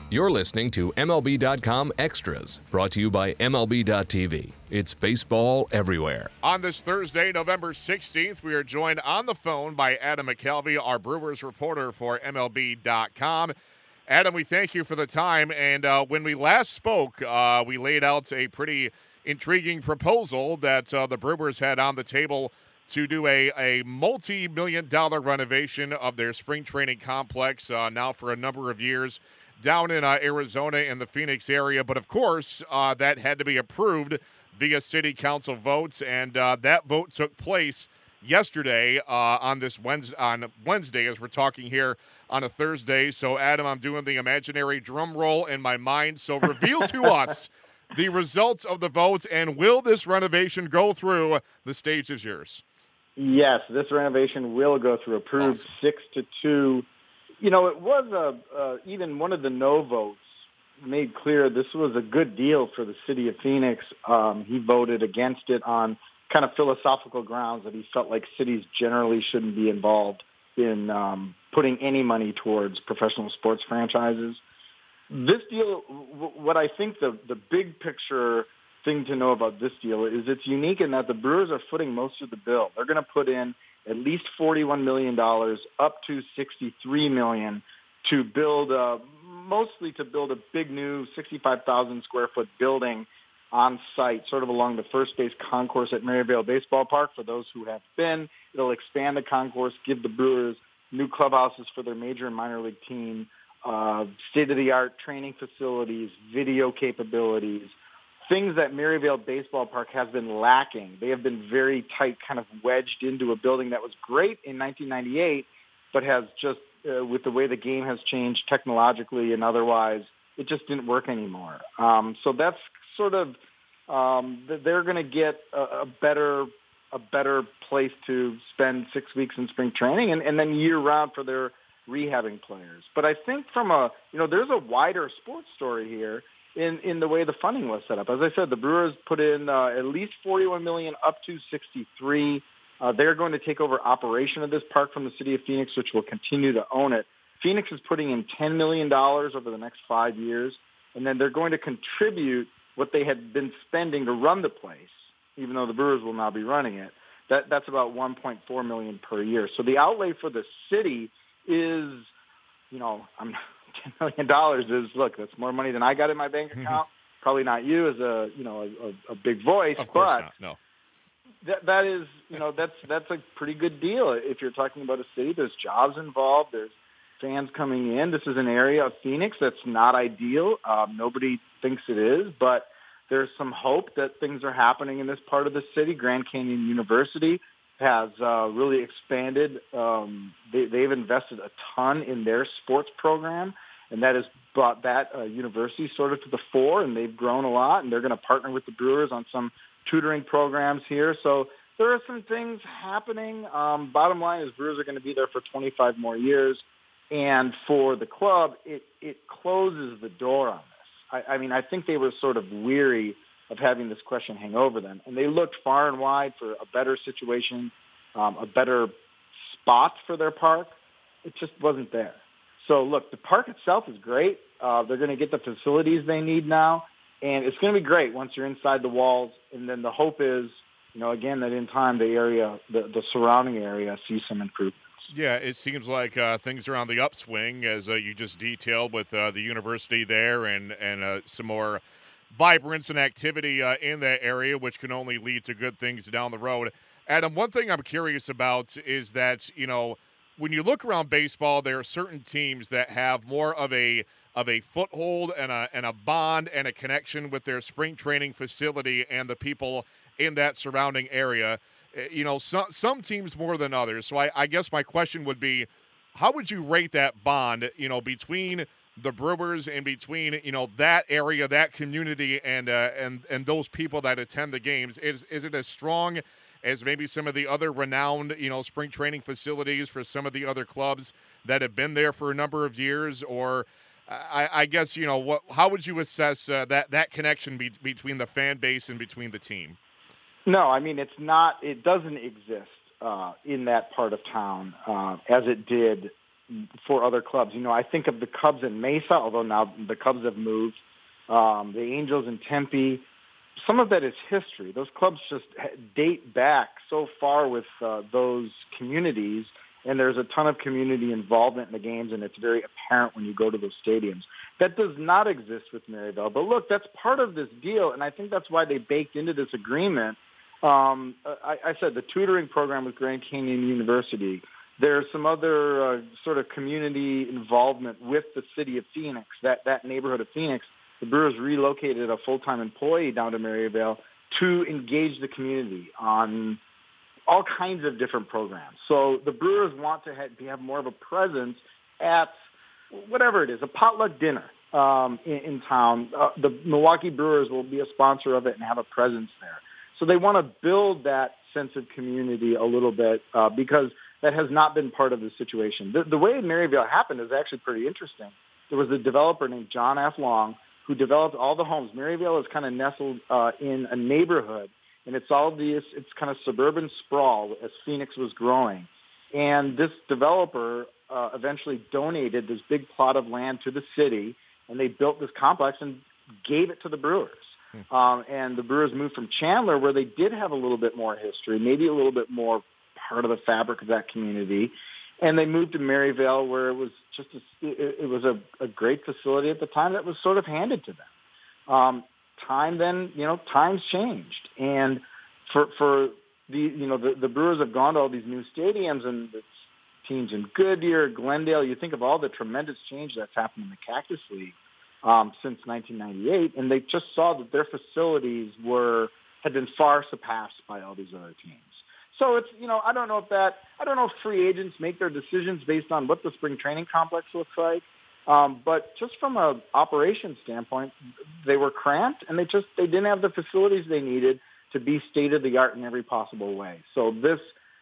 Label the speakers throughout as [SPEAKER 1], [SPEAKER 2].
[SPEAKER 1] You're listening to MLB.com Extras, brought to you by MLB.tv. It's baseball everywhere.
[SPEAKER 2] On this Thursday, November 16th, we are joined on the phone by Adam McCalvy, our Brewers reporter for MLB.com. Adam, we thank you for the time. And when we last spoke, we laid out a pretty intriguing proposal that the Brewers had on the table to do a multi-million-dollar renovation of their spring training complex now for a number of years down in Arizona in the Phoenix area. But, of course, that had to be approved via city council votes, and that vote took place yesterday on Wednesday as we're talking here on a Thursday. So, Adam, I'm doing the imaginary drum roll in my mind. So reveal to us the results of the votes, and will this renovation go through? The stage is yours.
[SPEAKER 3] Yes, this renovation will go through, approved
[SPEAKER 2] awesome.
[SPEAKER 3] 6-2. You know, it was even one of the no votes made clear this was a good deal for the city of Phoenix. He voted against it on kind of philosophical grounds that he felt like cities generally shouldn't be involved in putting any money towards professional sports franchises. This deal, what I think the big picture thing to know about this deal is it's unique in that the Brewers are footing most of the bill. They're going to put in at least $41 million, up to $63 million, to build mostly to build a big new 65,000 square foot building on site, sort of along the first base concourse at Maryvale Baseball Park. For those who have been, it'll expand the concourse, give the Brewers new clubhouses for their major and minor league team, state-of-the-art training facilities, video capabilities, things that Maryvale Baseball Park has been lacking. They have been very tight, kind of wedged into a building that was great in 1998, but has just, with the way the game has changed technologically and otherwise, it just didn't work anymore. So that's sort of, they're going to get a better place to spend 6 weeks in spring training and then year-round for their rehabbing players. But I think there's a wider sports story here in the way the funding was set up. As I said, the Brewers put in at least $41 million, up to $63. They're going to take over operation of this park from the city of Phoenix, which will continue to own it. Phoenix is putting in $10 million over the next 5 years, and then they're going to contribute what they had been spending to run the place, even though the Brewers will now be running it. That's about $1.4 million per year. So the outlay for the city is, $10 million is, look, that's more money than I got in my bank account. Probably not you as a big voice,
[SPEAKER 2] of course
[SPEAKER 3] but
[SPEAKER 2] not. No.
[SPEAKER 3] That is, that's a pretty good deal. If you're talking about a city, there's jobs involved, there's fans coming in. This is an area of Phoenix that's not ideal. Nobody thinks it is, but there's some hope that things are happening in this part of the city. Grand Canyon University has really expanded. They've invested a ton in their sports program, and that has brought that university sort of to the fore, and they've grown a lot, and they're going to partner with the Brewers on some tutoring programs here. So there are some things happening. Bottom line is Brewers are going to be there for 25 more years, and for the club, it closes the door on this. I think they were sort of weary of having this question hang over them, and they looked far and wide for a better situation, a better spot for their park. It just wasn't there. So, look, the park itself is great. They're going to get the facilities they need now, and it's going to be great once you're inside the walls. And then the hope is, again, that in time the area, the surrounding area, sees some improvements.
[SPEAKER 2] Yeah, it seems like things are on the upswing, as you just detailed, with the university there and some more vibrance and activity in that area, which can only lead to good things down the road. Adam, one thing I'm curious about is that, when you look around baseball, there are certain teams that have more of a foothold and a bond and a connection with their spring training facility and the people in that surrounding area. Some teams more than others. So I guess my question would be, how would you rate that bond, between the Brewers and between, that area, that community, and those people that attend the games? Is it as strong as maybe some of the other renowned, spring training facilities for some of the other clubs that have been there for a number of years? Or I guess, how would you assess that connection between the fan base and between the team?
[SPEAKER 3] No, it's not. It doesn't exist in that part of town as it did for other clubs. I think of the Cubs in Mesa, although now the Cubs have moved. The Angels in Tempe. Some of that is history. Those clubs just date back so far with those communities, and there's a ton of community involvement in the games, and it's very apparent when you go to those stadiums. That does not exist with Maryvale. But look, that's part of this deal, and I think that's why they baked into this agreement. I said the tutoring program with Grand Canyon University. There's some other sort of community involvement with the city of Phoenix, that neighborhood of Phoenix. The Brewers relocated a full-time employee down to Maryvale to engage the community on all kinds of different programs. So the Brewers want to have more of a presence at whatever it is, a potluck dinner in town. The Milwaukee Brewers will be a sponsor of it and have a presence there. So they want to build that sense of community a little bit because that has not been part of the situation. The way Maryvale happened is actually pretty interesting. There was a developer named John F. Long who developed all the homes. Maryvale is kind of nestled in a neighborhood, and it's kind of suburban sprawl as Phoenix was growing. And this developer eventually donated this big plot of land to the city, and they built this complex and gave it to the Brewers. And the Brewers moved from Chandler, where they did have a little bit more history, maybe a little bit more part of the fabric of that community, and they moved to Maryvale, where it was just a great facility at the time that was sort of handed to them. Times changed, and for the Brewers have gone to all these new stadiums, and the teams in Goodyear, Glendale. You think of all the tremendous change that's happened in the Cactus League since 1998, and they just saw that their facilities had been far surpassed by all these other teams. So it's, I don't know if free agents make their decisions based on what the spring training complex looks like. But just from an operations standpoint, they were cramped, and they didn't have the facilities they needed to be state-of-the-art in every possible way. So this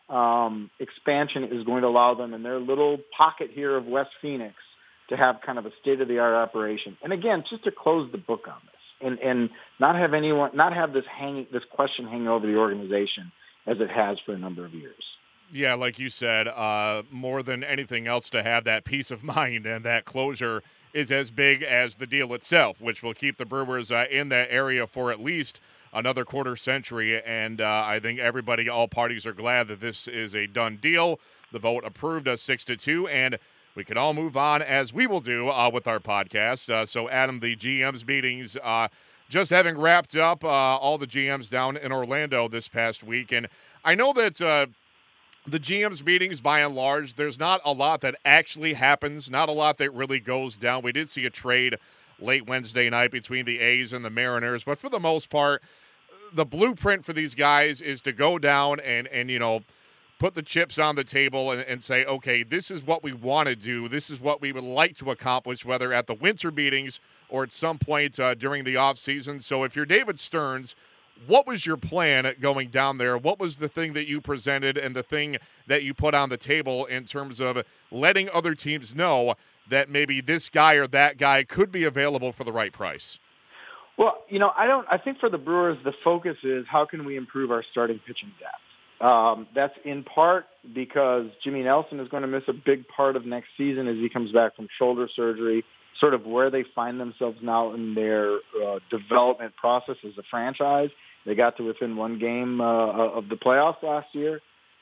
[SPEAKER 3] expansion is going to allow them in their little pocket here of West Phoenix to have kind of a state-of-the-art operation. And again, just to close the book on this and not have this question hanging over the organization as it has for a number of years.
[SPEAKER 2] Yeah, like you said, more than anything else, to have that peace of mind and that closure is as big as the deal itself, which will keep the Brewers in that area for at least another quarter century. And I think all parties are glad that this is a done deal. The vote approved 6-2, and we can all move on, as we will do with our podcast. So, Adam, the GM's meetings, just having wrapped up all the GMs down in Orlando this past week. And I know that the GM's meetings, by and large, there's not a lot that actually happens, not a lot that really goes down. We did see a trade late Wednesday night between the A's and the Mariners, but for the most part, the blueprint for these guys is to go down and put the chips on the table and say, okay, this is what we want to do. This is what we would like to accomplish, whether at the winter meetings or at some point during the offseason. So if you're David Stearns, what was your plan going down there? What was the thing that you presented and the thing that you put on the table in terms of letting other teams know that maybe this guy or that guy could be available for the right price?
[SPEAKER 3] Well, I think for the Brewers, the focus is how can we improve our starting pitching depth? That's in part because Jimmy Nelson is going to miss a big part of next season as he comes back from shoulder surgery, sort of where they find themselves now in their development process as a franchise. They got to within one game of the playoffs last year,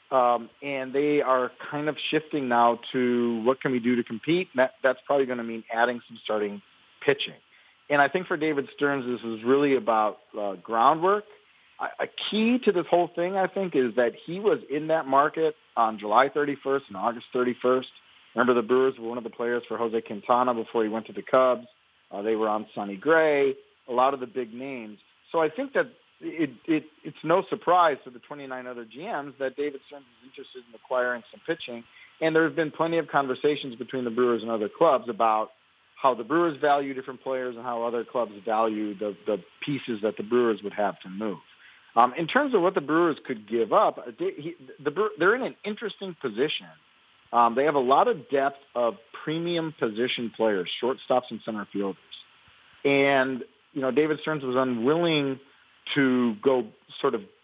[SPEAKER 3] and they are kind of shifting now to what can we do to compete. That's probably going to mean adding some starting pitching. And I think for David Stearns, this is really about groundwork. A key to this whole thing, I think, is that he was in that market on July 31st and August 31st. Remember, the Brewers were one of the players for Jose Quintana before he went to the Cubs. They were on Sonny Gray, a lot of the big names. So I think that it's no surprise to the 29 other GMs that David Stearns is interested in acquiring some pitching. And there have been plenty of conversations between the Brewers and other clubs about how the Brewers value different players and how other clubs value the pieces that the Brewers would have to move. In terms of what the Brewers could give up, they're in an interesting position. They have a lot of depth of premium position players, shortstops and center fielders. And, David Stearns was unwilling to go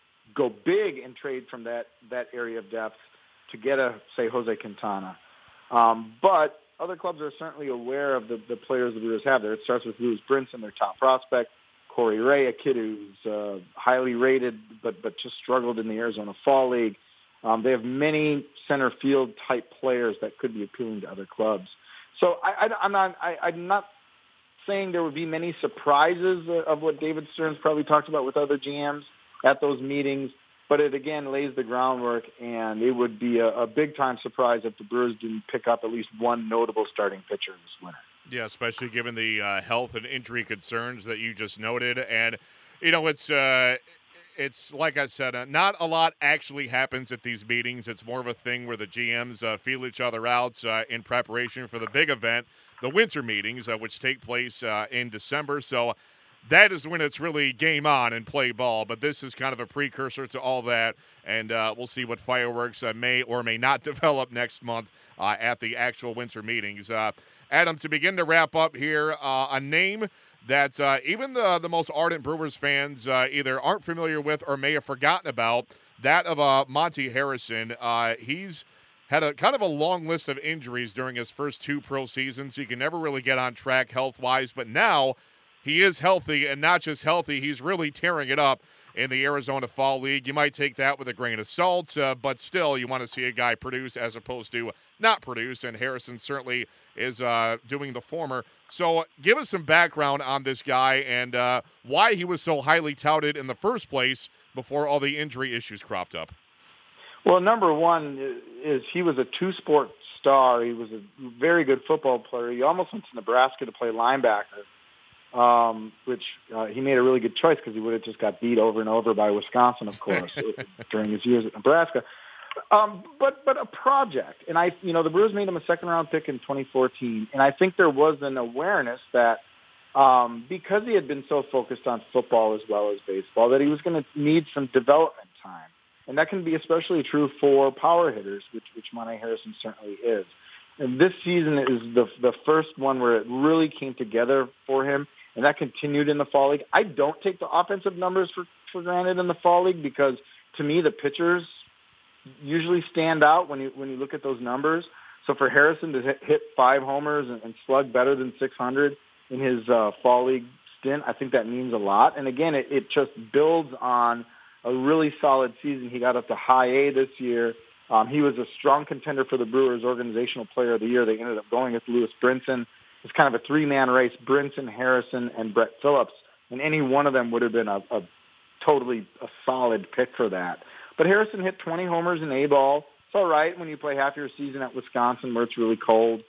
[SPEAKER 3] big and trade from that area of depth to get say, Jose Quintana. But other clubs are certainly aware of the players the Brewers have there. It starts with Lewis Brinson, their top prospect, Corey Ray, a kid who's highly rated but just struggled in the Arizona Fall League. They have many center field type players that could be appealing to other clubs. So I'm not saying there would be many surprises of what David Stearns probably talked about with other GMs at those meetings, but it again lays the groundwork, and it would be a big-time surprise if the Brewers didn't pick up at least one notable starting pitcher this winter.
[SPEAKER 2] Yeah, especially given the health and injury concerns that you just noted. And, it's like I said, not a lot actually happens at these meetings. It's more of a thing where the GMs feel each other out in preparation for the big event, the winter meetings, which take place in December. So that is when it's really game on and play ball. But this is kind of a precursor to all that, and we'll see what fireworks may or may not develop next month at the actual winter meetings. Adam, to begin to wrap up here, a name that even the most ardent Brewers fans either aren't familiar with or may have forgotten about, that of Monte Harrison. He's had a kind of a long list of injuries during his first 2 pro seasons. He can never really get on track health-wise, but now he is healthy, and not just healthy, he's really tearing it up in the Arizona Fall League. You might take that with a grain of salt, but still you want to see a guy produce as opposed to not produce, and Harrison certainly is doing the former. So give us some background on this guy and why he was so highly touted in the first place before all the injury issues cropped up.
[SPEAKER 3] Well, number one is he was a 2-sport star. He was a very good football player. He almost went to Nebraska to play linebacker, which he made a really good choice because he would have just got beat over and over by Wisconsin, of course, during his years at Nebraska. But a project, and the Brewers made him a second-round pick in 2014, and I think there was an awareness that because he had been so focused on football as well as baseball, that he was going to need some development time, and that can be especially true for power hitters, which Monte Harrison certainly is. And this season is the first one where it really came together for him, and that continued in the Fall League. I don't take the offensive numbers for granted in the Fall League because, to me, the pitchers usually stand out when you look at those numbers. So for Harrison to hit 5 homers and slug better than 600 in his Fall League stint, I think that means a lot. And again, it just builds on a really solid season. He got up to high A this year. He was a strong contender for the Brewers Organizational Player of the Year. They ended up going with Lewis Brinson. It's kind of a 3-man race, Brinson, Harrison, and Brett Phillips. And any one of them would have been a totally a solid pick for that. But Harrison hit 20 homers in A-ball. It's all right when you play half your season at Wisconsin where it's really cold.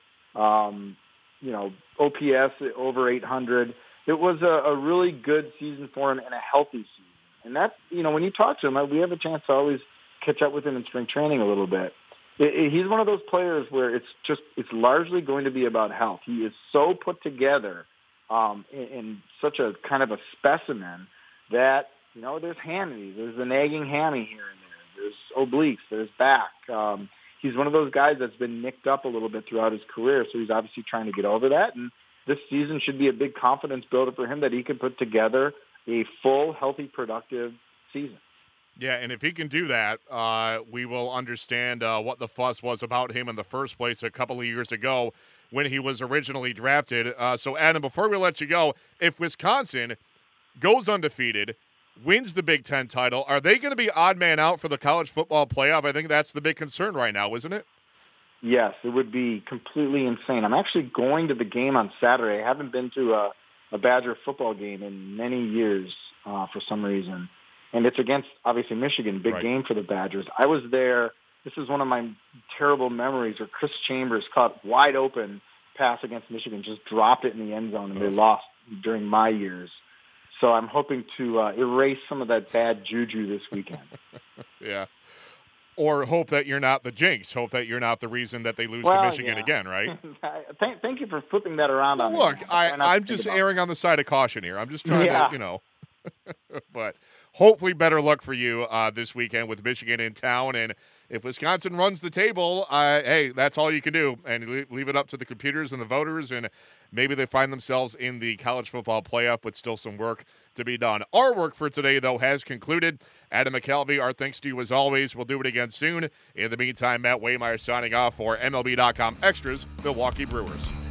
[SPEAKER 3] OPS over 800. It was a really good season for him and a healthy season. And that, when you talk to him, we have a chance to always catch up with him in spring training a little bit. He's one of those players where it's largely going to be about health. He is so put together in such a kind of a specimen that, there's hammy, there's the nagging hammy here and there. There's obliques, there's back. He's one of those guys that's been nicked up a little bit throughout his career, so he's obviously trying to get over that. And this season should be a big confidence builder for him that he can put together a full, healthy, productive season.
[SPEAKER 2] Yeah, and if he can do that, we will understand what the fuss was about him in the first place a couple of years ago when he was originally drafted. So, Adam, before we let you go, if Wisconsin goes undefeated, wins the Big Ten title, are they going to be odd man out for the college football playoff? I think that's the big concern right now, isn't it?
[SPEAKER 3] Yes, it would be completely insane. I'm actually going to the game on Saturday. I haven't been to a Badger football game in many years for some reason. And it's against, obviously, Michigan, big
[SPEAKER 2] Right.
[SPEAKER 3] game for the Badgers. I was there. This is one of my terrible memories where Chris Chambers caught wide open pass against Michigan, just dropped it in the end zone, and they lost during my years. So I'm hoping to erase some of that bad juju this weekend.
[SPEAKER 2] Yeah. Or hope that you're not the jinx. Hope that you're not the reason that they lose to Michigan again, right?
[SPEAKER 3] Thank you for flipping that around on me.
[SPEAKER 2] Look,
[SPEAKER 3] man.
[SPEAKER 2] I'm just erring on the side of caution here. I'm just trying to, But hopefully better luck for you this weekend with Michigan in town. And if Wisconsin runs the table, hey, that's all you can do. And leave it up to the computers and the voters. And maybe they find themselves in the college football playoff, but still some work to be done. Our work for today, though, has concluded. Adam McKelvey, our thanks to you as always. We'll do it again soon. In the meantime, Matt Waymeyer signing off for MLB.com Extras, Milwaukee Brewers.